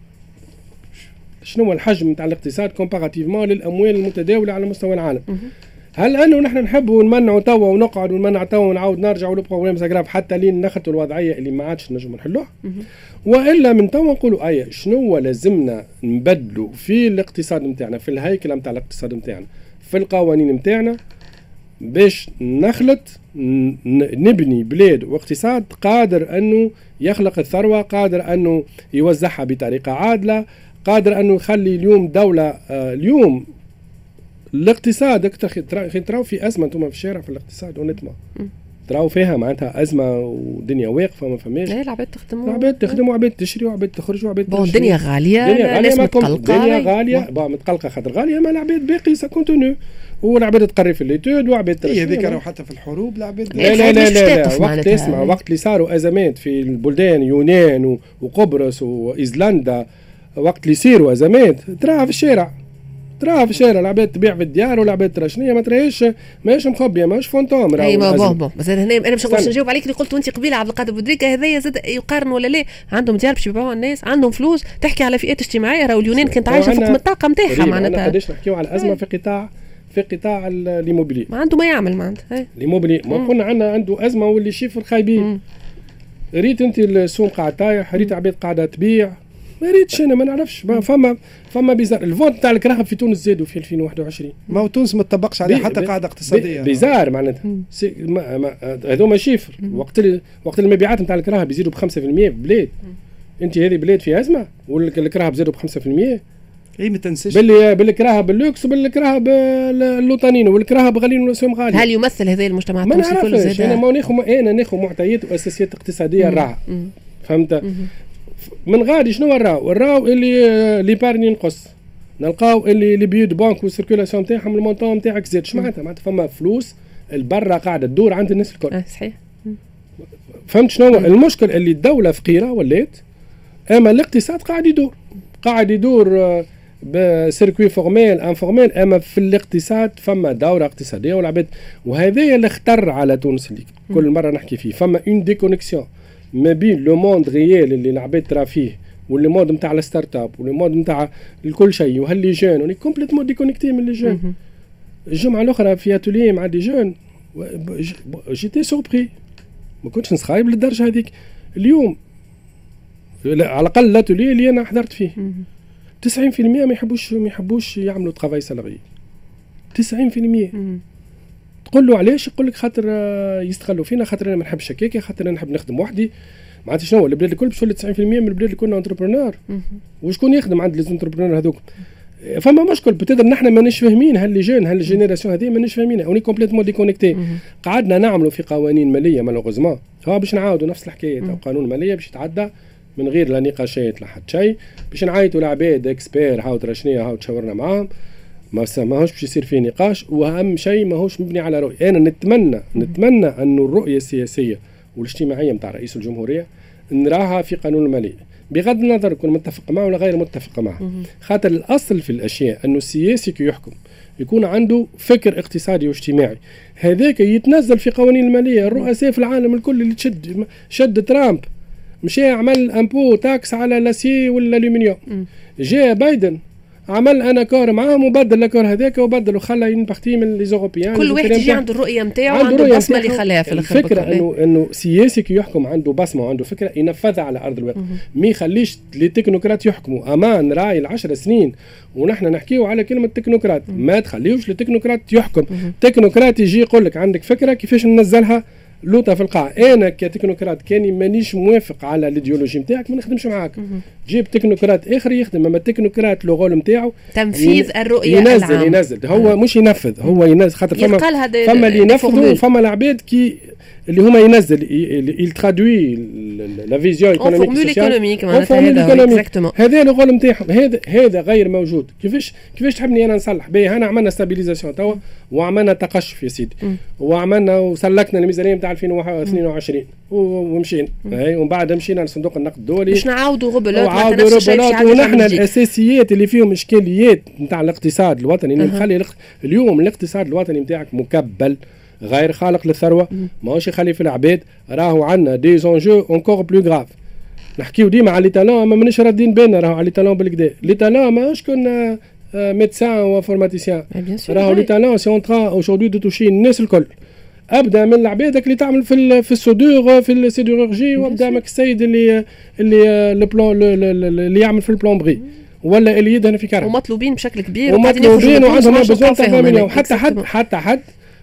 شنو هو الحجم نتاع الاقتصاد كومباراتيفمون للاموال المتداوله على مستوى العالم؟ هل انه نحن نحبوا نمنعوا توا ونقعد ونمنع توا ونعاود نرجعوا لبروبليم زغراب حتى لين نخطوا الوضعيه اللي ما عادش نجموا نحلوها؟ والا من توا نقولوا اي شنو لازمنا نبدلوا في الاقتصاد نتاعنا، في الهيكله نتاع الاقتصاد نتاعنا، في القوانين نتاعنا باش نخلط نبني بلاد واقتصاد قادر انه يخلق الثروه، قادر انه يوزعها بطريقه عادله، قادر انه يخلي اليوم دوله آه اليوم الاقتصاد تراو في ازمه انتم في الشارع في الاقتصاد ونتما تراو فيها معناتها ازمه ودنيا واقفه ما فماش. لا العباد تخدم العباد تخدم وعباد تشري وعباد تخرج وعباد بون الدنيا غاليه الناس متقلقه الدنيا غاليه بون متقلقه خاطر غاليه ما العباد باقي سا كونتوني والعباد تقري في الليتود وعباد تشري هي هذيك راهو حتى في الحروب العباد لا لا لا, لا, لا وقت اسمع وقت اللي صاروا ازمات في البلدان يونان وقبرص وايسلندا وقت اللي يصيروا ازمات تراها في الشارع تراها في الشارع العباد تبيع في الديار والعباد ترى شنيا ما تراهيش ماهيش مخبيه ماهيش فونتوم اي ما بون بون بس هنا انا مش باش نجاوب عليك اللي قلت وانت قبيله عبد القادر بودريكا هذايا زاد يقارن ولا لا عندهم ديار باش يبيعوها الناس عندهم فلوس تحكي على فئات اجتماعيه راهو اليونان كانت عايشه فوق من الطاقه نتاعها معناتها قداش نحكيو على الازمه في قطاع في قطاع الليموبيلي ما عنده ما يعمل معناتها الليموبيلي ما قلنا عندنا عنده ازمه واللي شيفر خايبين ريت انت السوق قاعد طايح ريت عباد قاعده تبيع ما ريتش انا ما نعرفش فما فما بيزار الفونت تاع الكراهب في تونس زادوا في ألفين وواحد وعشرين ما هو تونس ما تطبقش عليه حتى قاعده اقتصاديه بيزار معناتها هذوما شيفر وقت وقت المبيعات نتاع الكراهب يزيدوا ب خمسة بالمئة في بلاد انت هذه بلاد في ازمه والكراهب زادوا ب خمسة بالمئة اي ما تنساش باللي بالكراهب اللوكس وبالكراهب اللوطانيين والكراهب غاليين والاسهم غاليه. هل يمثل هذا المجتمع التونسي كل زاد؟ انا ما ناخذ انا ناخذ معطيات واساسيات اقتصاديه راعه فهمت من غادي شنو الراو الراو اللي لي بارني ينقص نلقاو اللي لي بيود بانك والسيركيلاسيون تاعهم المونطون تاعك زاد اش معناتها معناتها فما فلوس البرة قاعده تدور عند الناس الكل. اه صحيح. فهمت شنو المشكل اللي الدوله فقيره ولات اما الاقتصاد قاعد يدور قاعد يدور بسيركوي فورميل انفورميل اما في الاقتصاد فما دوره اقتصاديه والعباد وهذا اللي اختر على تونس اللي كل مره نحكي فيه فما اون ديكونيكسيون ما بين لو موند ريال اللي العباد ترى فيه واللي مود نتاع الستارت اب واللي مود نتاع الكل شيء وهاللي جون وني كومبليتمون ديكونيكتي من لي جون. الجمعه الاخرى في اتولي مع دي جون جيتي سوربري ما كنتش نسخايب للدرجه هذيك. اليوم على الاقل الاتولي اللي انا حضرت فيه تسعين بالمئة ما يحبوش ما يحبوش يعملوا طرافاي سالاري تسعين بالمئة. تقول له علاش يقول لك خاطر يستغلوا فينا خاطر انا ما نحبش هكاك خاطر انا نحب نخدم وحدي. معناتها شنو البلاد الكل باش تولي تسعين بالمئة من البلاد اللي كنا انتربرونور وشكون يخدم عند لي انتربرونور هذوك. فما مشكل بتقدر نحن مانيش فاهمين هاللي جون هالجينيراسيون هذه مانيش فاهمينها اوني كومبليتمون ديكونيكتي. قعدنا نعملوا في قوانين ماليه مالوغوزمون ها باش نعاودوا نفس الحكايه تاع قانون ماليه باش يتعدى من غير لا نقاشات لا حتى شيء باش نعيطوا العباد اكسبير هاو ترى شنيا هاو تشاورنا معاهم ما ماهوش باش يصير فيه نقاش واهم شيء ماهوش مبني على رؤيه. انا نتمنى نتمنى انه الرؤيه السياسيه والاجتماعيه نتاع رئيس الجمهوريه نراها في قانون الماليه بغض النظر كون متفق معه ولا غير متفق معه خاطر الاصل في الاشياء انه السياسي كي يحكم يكون عنده فكر اقتصادي واجتماعي هذاك يتنزل في قوانين الماليه. الرؤساء في العالم الكل اللي تشد شد ترامب مشى عمل امبو تاكس على لاسي والالومنيوم جاء بايدن عمل انا كور معاهم وبدل الكور هذاك وبدل وخلى ينبختي من لي زوروبيان. كل واحد يجي عنده الرؤيه نتاعو عنده البصمه اللي خلاها في الاخر. الفكره انه انه سياسي كي يحكم عنده بصمه وعنده فكره ينفذها على ارض الواقع ما يخليش لي تكنوقراط يحكموا امان راي العشر سنين ونحن نحكيو على كلمه تكنوقراط ما تخليوش لتكنوقراط يحكم. تكنوقراط يجي يقول لك عندك فكره كيفاش ننزلها لوطه في القاع. انا كتكنوقراط كاني مانيش موافق على الايديولوجي نتاعك ما نخدمش معاك. جيب تكنوقراط اخر يخدم اما التكنوقراط لو غول نتاعو تنفيذ الرؤيه ينزل العام. ينزل هو آه. مش ينفذ هو ينزل خاطر فما فما اللي ينفذوا وفما العباد كي اللي هما ينزل يلترادوي لا فيزيون ايكونوميك معناتها هذا الغول نتاعهم هذا هذا غير موجود. كيفاش كيفاش تحبني انا نصلح به انا عملنا ستابيليزاسيون توا وعملنا تقشف يا سيدي وعملنا وسلكنا الميزانيه نتاع ألفين واثنين وعشرين ومشينا اي ومن بعد مشينا لصندوق النقد الدولي باش نعاودوا غبلات وعاودوا غبلات ونحن الاساسيات اللي فيهم اشكاليات نتاع الاقتصاد الوطني اللي نخلي اليوم الاقتصاد الوطني نتاعك مكبل غير خالق للثروه ماهوش يخلي في العباد. راهو عندنا دي زونجو اونكور بلو غراف نحكيو ديما على لي تالون ما مانيش رادين بالنا راهو على لي تالون بالكدا. لي تالون ماهوش كون ميدسان وفورماتيسيان راهو لي تالون سي اون تران اجوردي دو توشي الناس الكل ابدا من العباد اللي تعمل في في السودور في السيدورجي وابدا ماك السيد اللي اللي لو بلون اللي يعمل في البلومبري ولا اللي يدهن في كرهب ومطلوبين بشكل كبير ومطلوبين وعندهم بزون تاع مليون حتى حد حتى حد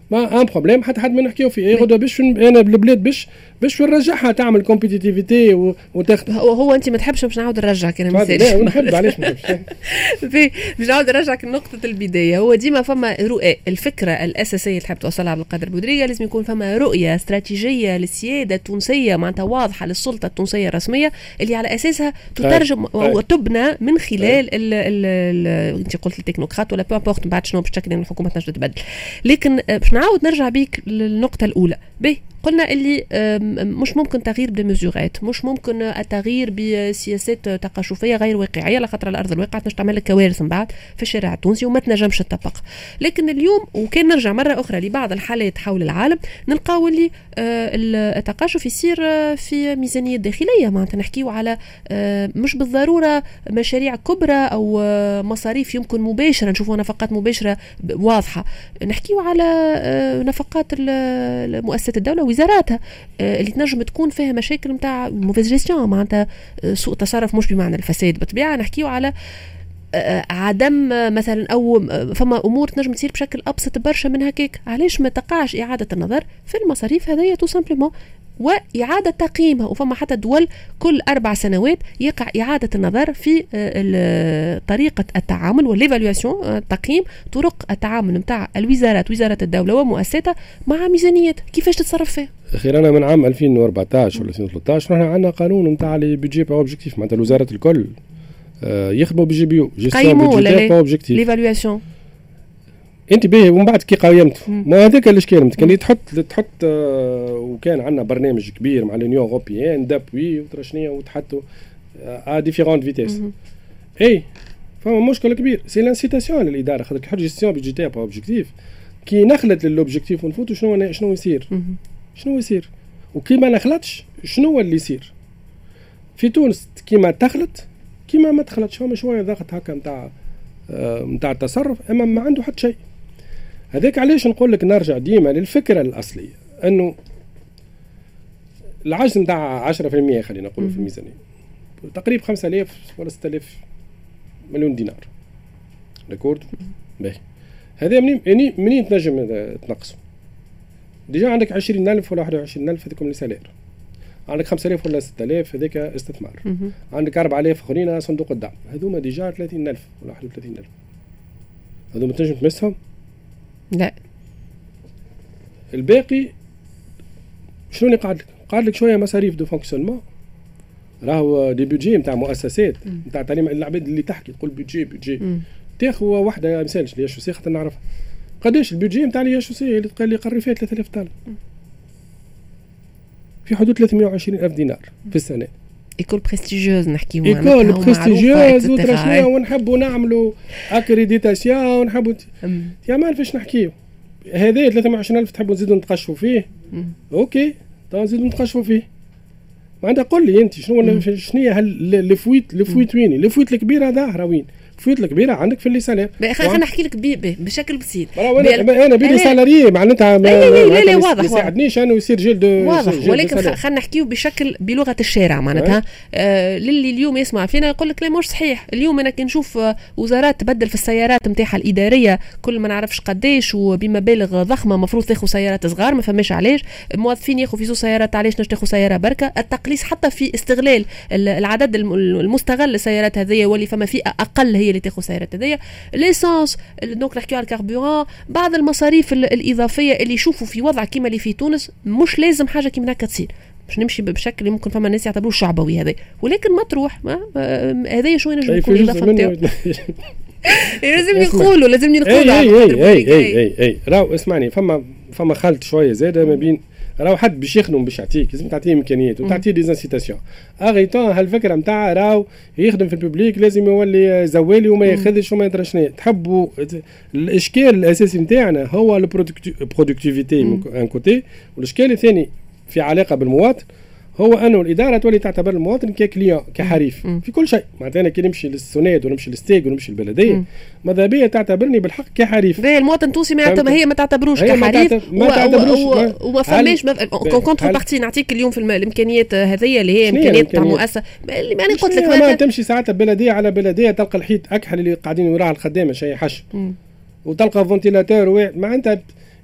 ما ان بروبليم حتى حد ما نحكيو فيه غدا باش انا بالبلاد باش باش نرجعها تعمل كومبيتيتيفيتي وتاخذ. هو, هو انت ما تحبش باش نعاود نرجعك انا مثال. لا نحب علاش ما نحبش. باش نعاود نرجعك لنقطه البدايه. هو ديما فما رؤى، الفكره الاساسيه اللي تحب توصلها عبد القادر بودرية لازم يكون فما رؤيه استراتيجيه للسياده التونسيه معناتها واضحه للسلطه التونسيه الرسميه اللي على اساسها تترجم وتبنى من خلال ال ال انت قلت التكنوقراط ولا بامبورت بعد شنو باش تشكل الحكومه تنجم تتبدل. لكن باش نعاود نرجع بيك للنقطه الاولى. به قلنا اللي مش ممكن تغيير بمزورات، مش ممكن التغيير بسياسات تقاشفيه غير واقعيه لخاطر الارض الواقع تنجم تعمل لك كوارث من بعد في الشارع التونسي وما تنجمش تطبق. لكن اليوم وكان نرجع مره اخرى لبعض الحالات حول العالم نلقاو اللي التقاشف يصير في ميزانيه داخليه، معناتها نحكيو على مش بالضروره مشاريع كبرى او مصاريف يمكن مباشره نشوفوا نفقات مباشره واضحه، نحكيو على نفقات مؤسسات الدوله وزاراتها اللي تنجم تكون فيها مشاكل نتاع موفيز جيستيون، معناتها سوء تصرف مش بمعنى الفساد بالطبيعه، نحكيو على عدم مثلا او فما امور تنجم تصير بشكل ابسط برشا من هكاك. علاش ما تقعش اعاده النظر في المصاريف هذيا تو سامبلومون وإعادة تقييمها؟ وفما حتى دول كل أربع سنوات يقع إعادة النظر في طريقة التعامل والإيفالواسيون، تقييم طرق التعامل متاع الوزارات وزارة الدولة ومؤسساتها مع ميزانيات كيفاش تتصرف فيها. أخيرا من عام ألفين وأربعطاش ولا ألفين وثلاثطاش رحنا عندنا قانون متاع لي بيجي با أوبجيكتيف، معناتها الوزارات الكل يخدموا بجي بيو جيستيون بيجيتير با أوبجيكتيف ليفالواسيون. انت باهي ومن بعد كي قايمت ما هذاك الاشكال كان تحط تحط آه وكان عندنا برنامج كبير مع لونيون اوروبيان دابوي وترشنيه وتحطوا ا ديفيرونت فيتيس. اي فما مشكل كبير سي لانسيتاسيون للاداره خاطر كي حط جيستيون بيجيتير با اوبجيكتيف كي نخلت للوبجيكتيف ونفوتوا شنو شنو يصير شنو يصير وكي ما نخلطش شنو اللي يصير في تونس كيما تخلط كيما ما تخلطش. فما شويه ضغط هكا نتاع نتاع التصرف اما ما عنده حتى شيء. هذاك علاش نقول لك نرجع ديما للفكره الاصليه انه العجز نتاع عشرة بالمئة خلينا نقولوا في الميزانيه تقريبا خمسة آلاف ولا ستة آلاف مليون دينار داكورد. باهي هذا منين يعني منين تنجم تنقصوا؟ ديجا عندك عشرين ألف ولا واحد وعشرين ألف هذوكم لي سالير، عندك خمسة آلاف ولا ستة آلاف هذاك استثمار، عندك أربعة آلاف اخرين صندوق الدعم، هذوما ديجا ثلاثين ألف ولا واحد وثلاثين ألف هذوما تنجم تمسهم؟ لا. الباقي شنو اللي قاعد لك؟ قاعد لك شويه مصاريف دو فونكسيونمون، راهو دي بيدجي نتاع مؤسسات نتاع تعليم العباد اللي تحكي تقول بيدجي بيدجي تاخذ واحده مثالش لي اشو سي خاطر نعرفها قداش البيدجي نتاع لي اشو سي اللي قال لي قري فيها ثلاثة آلاف طالب في حدود ثلاثمئة وعشرين ألف دينار في السنه. ايكول بريستيجيوز نحكيو ايكول بريستيجيوز وترشنيه ونحبوا نعملوا اكريديتاسيون ونحبوا يا ما فاش نحكيو هذا ثلاثمئة وعشرين ألف تحبوا نزيدوا نتقشفوا فيه مم. اوكي تو نزيدوا نتقشفوا فيه ما انت قول لي انت شنو شنو هي الفويت الفويت وين الفويت الكبيره ظاهره وين الفويت الكبيره عندك في اللي سالير. خلينا نحكي لك بشكل بسيط انا انا بيدي سالاري معناتها لا لا لا واضح ما يساعدنيش انا يصير جلد واضح ولكن خلينا نحكيو بشكل بلغه الشارع معناتها آه للي اليوم يسمع فينا يقول لك لا مش صحيح. اليوم انا كي نشوف وزارات تبدل في السيارات نتاعها الاداريه كل ما نعرفش قداش وبمبالغ ضخمه المفروض تاخذ سيارات صغار ما فماش علاش الموظفين ياخذوا في زو سيارات علاش نش تاخذ سياره بركه التقليص حتى في استغلال العدد المستغل للسيارات هذه واللي فما فئه اقل هي اللي تاخذ سيارات هذيا ليسانس دونك نحكيو على الكاربوران بعض المصاريف الاضافيه اللي يشوفوا في وضع كيما اللي في تونس مش لازم حاجه كيما هكا تصير باش نمشي بشكل ممكن فما الناس يعتبروه شعبوي هذا ولكن ما تروح هذايا شويه نجم يكون الاضافه نتاعو لازم يقولوا لازم نقولوا اي اي اي اي اي راهو اسمعني فما فما خلط شويه زاده ما بين راهو حد باش يخدم باش يعطيك لازم تعطيه امكانيات وتعطيه دي انسيتاسيون اغيطون هالفكره نتاع راهو يخدم في الببليك لازم يولي زوالي وما ياخذش وما يدري شنو تحبوا. الاشكال الاساسي نتاعنا هو البرودكتيفيتي ان كوتي والاشكال الثاني في علاقه بالمواطن هو انه الاداره تولي تعتبر المواطن ككليون كحريف م. في كل شيء معناتها انا كي نمشي للسوناد ونمشي للستيك ونمشي للبلديه ماذا بيا تعتبرني بالحق كحريف. المواطن التونسي ما يعتبر هي ما تعتبروش كحريف ما تعتبروش وما فماش كونتر بارتي نعطيك اليوم في الامكانيات هذيا اللي هي امكانيات تاع مؤسسه اللي ماني قلت لك ما تمشي ساعات بلديه على بلديه تلقى الحيط اكحل اللي قاعدين وراها الخدامه شيء حش وتلقى فونتيلاتور ما انت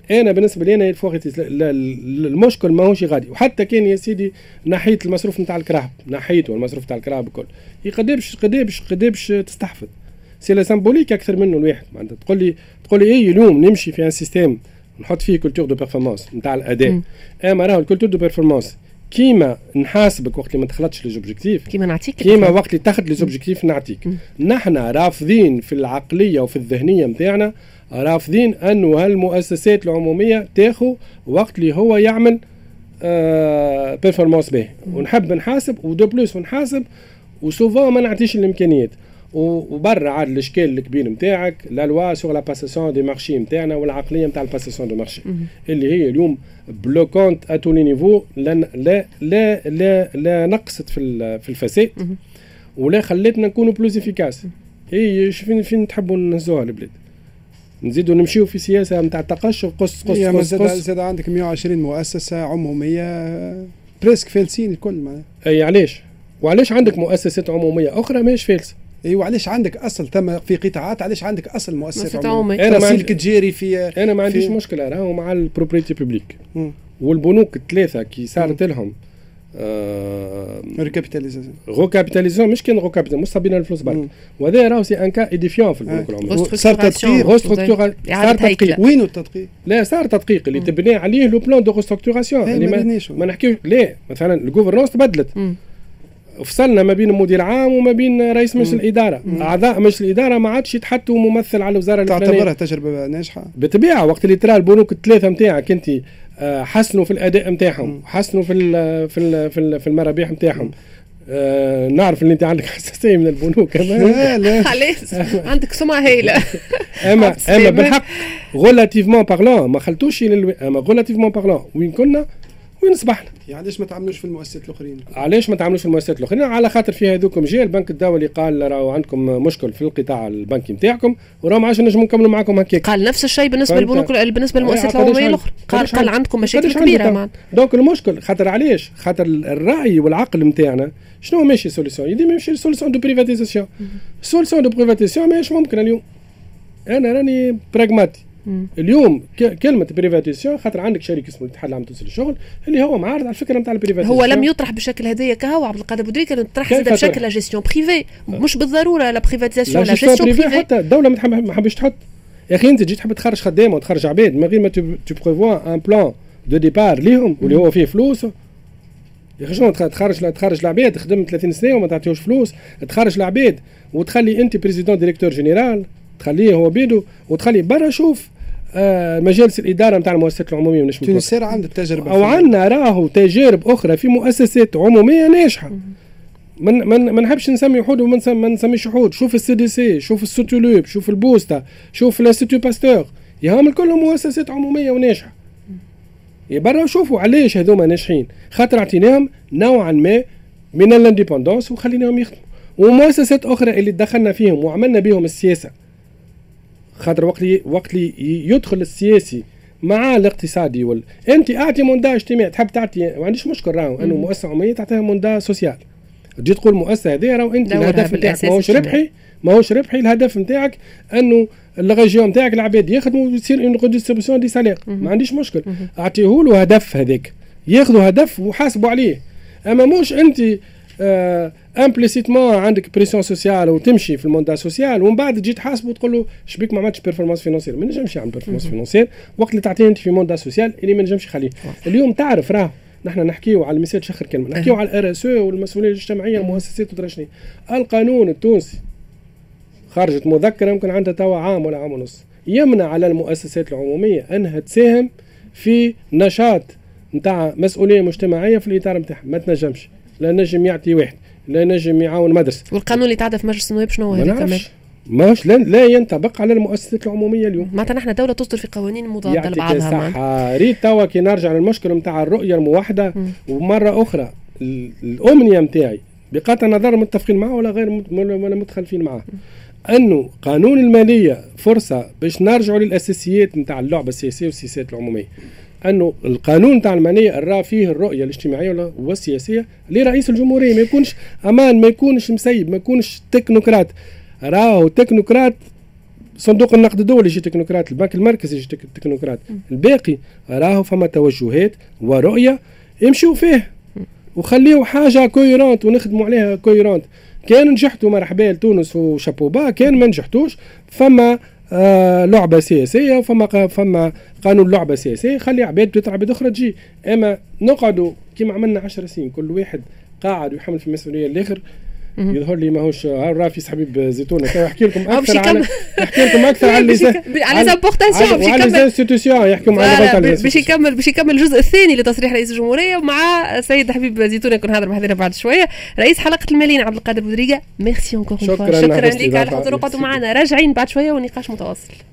انا بالنسبه لي انا المشكل ماهوش غادي. وحتى كان يا سيدي ناحيه المصروف نتاع الكراهب ناحيته المصروف نتاع الكراهب الكل قديش قديش قديش تستحفظ سي لا سامبوليك اكثر منه الواحد. معناتها تقول لي تقول لي ايه اليوم نمشي في ان سيستيم نحط فيه كولتور دو بيرفورمانس نتاع الاداء. اما راهو الكولتور دو بيرفورمانس كيما نحاسبك وقت اللي ما دخلتش لي زوبجيكتيف كيما نعطيك كيما وقت اللي تاخذ لي زوبجيكتيف نعطيك. نحن رافضين في العقليه وفي الذهنيه نتاعنا رافضين انه هالمؤسسات العموميه تاخذ وقت اللي هو يعمل آه بيرفورمانس به ونحب نحاسب ودو بلوس ونحاسب وسوفون ما نعطيش الامكانيات. وبرا عاد الاشكال الكبير نتاعك لا لوا سور لا باساسيون دي مارشي نتاعنا والعقليه نتاع الباساسيون دو مارشي اللي هي اليوم بلوكونت ا تو لي نيفو لا لا لا لا, لا نقصت في في الفساد ولا خلتنا نكونوا بلوز افيكاس. هي فين فين تحبوا نهزوها البلاد نزيدوا نمشيو في سياسه نتاع التقشف قص قص قص قص زاد عندك مئة وعشرين مؤسسه عموميه بريسك فالسين الكل معناها. اي علاش وعلاش عندك مؤسسات عموميه اخرى ماهيش فالسه؟ ايوه علاش عندك اصل ثم في قطاعات علاش عندك اصل مؤسسات عموميه انا ما عندي تجاري في انا ما عنديش مشكله راهو مع البروبريتي بوبليك والبنوك الثلاثه كي صارت لهم ريكابيتاليزاسيون روكابيتاليزاسيون مش كان روكابيتال مش صابين الفلوس برك وهذا راهو سي ان كا ايديفيون في البنوك العموميه. صار تدقيق غوستركتورا صار تدقيق. وينو التدقيق؟ لا صار تدقيق اللي تبني عليه لو بلان دو غوستركتوراسيون اللي ما, ما نحكيوش. لا مثلا الجوفرنانس تبدلت فصلنا ما بين المدير العام وما بين رئيس مجلس الاداره. مم. اعضاء مجلس الاداره ما عادش يتحطوا ممثل على الوزاره الفلانيه. تعتبرها تجربه ناجحه بالطبيعه وقت اللي ترى البنوك الثلاثه نتاعك انت حسنوا في الاداء نتاعهم حسنوا في ال في ال في, ال في المرابح نتاعهم. آه نعرف ان انت عندك حساسيه من البنوك. لا لا علاش عندك سمعه هايله. اما اما بالحق غولاتيفمون بارلون ما خلتوش اما غولاتيفمون بارلون وين كنا وين صبحنا. يعني علاش ما تعملوش في المؤسسات الاخرين؟ علاش ما تعملوش في المؤسسات الاخرين؟ على خاطر في هذوكم جاء البنك الدولي قال راهو عندكم مشكل في القطاع البنكي نتاعكم وراهو ما عادش نجموا نكملوا معكم هكاك. قال نفس الشيء بالنسبه للبنوك بالنسبه للمؤسسات العموميه الاخرى. قال قال عندكم مشاكل كبيره معنا. دونك المشكل خاطر علاش؟ خاطر الراي والعقل نتاعنا شنو ماشي سوليسيون؟ يدي يمشي سوليسيون دو بريفاتيزاسيون. سوليسيون دو بريفاتيزاسيون ماهيش ممكن اليوم. انا راني براغماتي. مم. اليوم كلمه بريفاتيزاسيون خاطر عندك شركه اسمه الاتحاد العام التونسي للشغل اللي هو معارض على الفكره نتاع البريفاتيزاسيون. هو لم يطرح بالشكل هذايا كهو عبد القادر بودريكه طرح بشكل لا جيستيون بريفي مش بالضروره لا بريفاتيزاسيون لا جيستيون بريفي. حتى الدوله ما حبش تحط يا اخي انت تجي تحب تخرج خدامه وتخرج عباد من غير ما تو بريفوا ان بلان دو ديبار ليهم واللي هو فيه فلوس. يا اخي شنو تخرج تخرج العباد تخدم ثلاثين سنه وما تعطيوش فلوس تخرج العباد وتخلي انت بريزيدون ديريكتور جينيرال تخليه هو بيدو وتخلي برا شوف آه مجالس الاداره نتاع المؤسسات العموميه مش تونس عندها تجربه او عندنا راهو تجارب اخرى في مؤسسات عموميه ناجحه. من من ما نحبش نسمي حود وما نسميش حود. شوف السي دي سي شوف السوتولوب شوف البوستا شوف الانستيتو باستور يهم كلهم مؤسسات عموميه وناجحه. برا وشوفوا علاش هذوما ناجحين خاطر اعطيناهم نوعا ما من الانديبندونس وخليناهم يخدموا. ومؤسسات اخرى اللي دخلنا فيهم وعملنا بهم السياسه خاطر وقت لي وقت لي يدخل السياسي مع الاقتصادي وال انت اعطي مندا اجتماعي تحب تعطي ما عنديش مشكل راهو انه مؤسسه عموميه تعطيها مندا سوسيال تجي تقول مؤسسه هذه راهو انت الهدف نتاعك ماهوش ربحي ماهوش ربحي الهدف نتاعك انه الريجيون نتاعك العباد يخدموا ويصير اون ريديستريبيسيون دي سالير ما عنديش مشكل اعطيه له هدف هذاك ياخذوا هدف وحاسبوا عليه. اما مش انت آه امبليسيتمون عندك بريسيون سوسيال وتمشي في الموندا سوسيال ومن بعد تجي تحاسبه وتقول له شبيك ما عملتش بيرفورمانس فينانسيير. ما نجمش يعمل بيرفورمانس فينانسيير وقت اللي تعطيه انت في موندا سوسيال اللي ما نجمش يخليه. اليوم تعرف راه نحن نحكيو على المثال شخر كلمه نحكيو على الار اس او والمسؤوليه الاجتماعيه المؤسسات وترشني. القانون التونسي خرجت مذكره يمكن عندها توا عام ولا عام ونص يمنع على المؤسسات العموميه انها تساهم في نشاط نتاع مسؤوليه مجتمعيه في الاطار نتاعها. ما تنجمش لا نجم يعطي واحد لا نجم يعاون مدرسه. والقانون اللي تعدى في مجلس النواب شنو هو هذا كمان؟ ماهوش لا, لا ينطبق على المؤسسات العموميه اليوم. معناتها نحن دوله تصدر في قوانين مضاده لبعضها. صح. ريت توا كي نرجع للمشكله نتاع الرؤيه الموحده ومره اخرى الامنيه نتاعي بقطع النظر متفقين معه ولا غير ولا متخلفين معه انه قانون الماليه فرصه باش نرجعوا للاساسيات نتاع اللعبه السياسيه والسياسات العموميه. انه القانون تاع الماليه راه فيه الرؤيه الاجتماعيه والسياسيه لرئيس الجمهوريه ما يكونش امان ما يكونش مسيب ما يكونش تكنوقراط. راهو تكنوقراط صندوق النقد الدولي يجي تكنوقراط، البنك المركزي يجي تكنوقراط، الباقي راهو فما توجهات ورؤيه يمشيو فيه وخليو حاجه كويرونت ونخدموا عليها كويرونت. كان نجحتوا مرحبا لتونس وشابوبا، كان ما نجحتوش فما آه لعبه سياسيه وفما فما قانون لعبه سياسيه، خلي عباد بتاع عباد اخرى تجي. اما نقعدوا كيما عملنا عشر سنين كل واحد قاعد ويحمل في المسؤوليه الاخر، يظهر لي ماهوش رافيس حبيب زيتونه. يحكي لكم اكثر على يحكي لكم اكثر على على زامبورتاسيون باش يكمل انستيتيوشن، يحكم على باش يكمل باش يكمل الجزء الثاني لتصريح رئيس الجمهوريه ومع سيد حبيب زيتونه يكون هذا بحذنا بعد شويه. رئيس حلقه الماليين عبد القادر بودريقه، ميرسي انكور، شكرا, شكرا لك على حضوركم معنا. راجعين بعد شويه والنقاش متواصل.